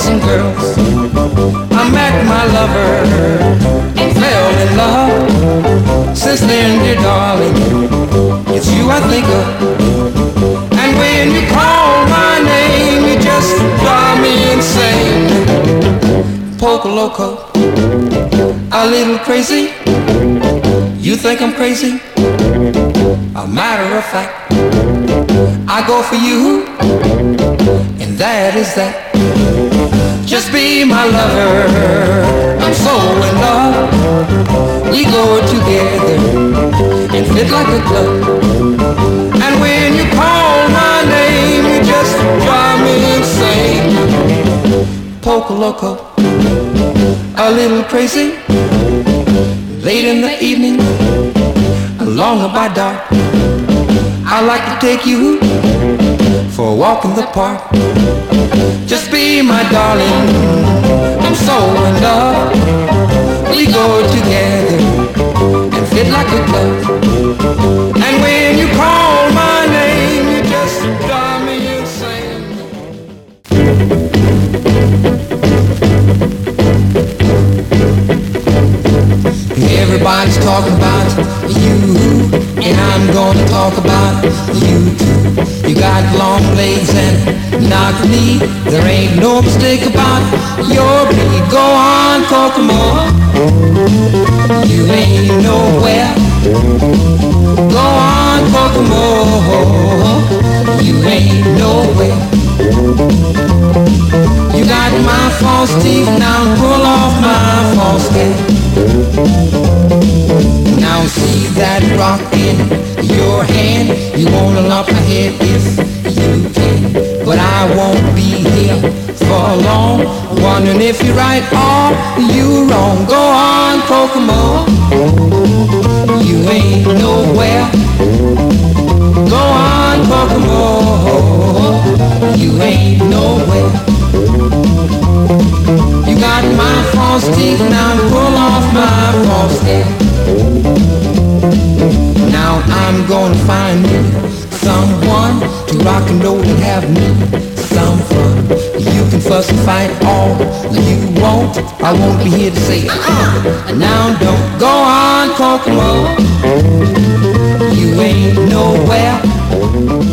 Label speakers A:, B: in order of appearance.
A: boys and girls. I met my lover and fell in love. Since then, dear darling, it's you I think of. And when you call my name, you just drive me insane. Poco loco, a little crazy. You think I'm crazy? A matter of fact, I go for you, and that is that. Just be my lover, I'm so in love. We go together and fit like a glove. And when you call my name, you just drive me insane. Poco loco, a little crazy. Late in the evening, along by dark, I like to take you for a walk in the park. Just be my darling, I'm so in love. We go together and fit like a glove. And when you call my name, you just drive me insane. Everybody's talking about you, and I'm gonna talk about you too. You got long legs and knock me. There ain't no mistake about your breed. Go on, Kokomo, you ain't nowhere. Go on, Kokomo, you ain't nowhere. You got my false teeth, now pull off my false hair. Now see that rock in your hand. You wanna lump my head if you can, but I won't be here for long, wondering if you're right or you wrong. Go on, Kokomo, you ain't nowhere. Go on, Kokomo, you ain't nowhere. You got my false teeth, now pull off my false hair. Now I'm gonna find me someone to rock and roll and have me some fun. You can fuss and fight all you want, I won't be here to say now don't. Go on, Kokomo, you ain't nowhere.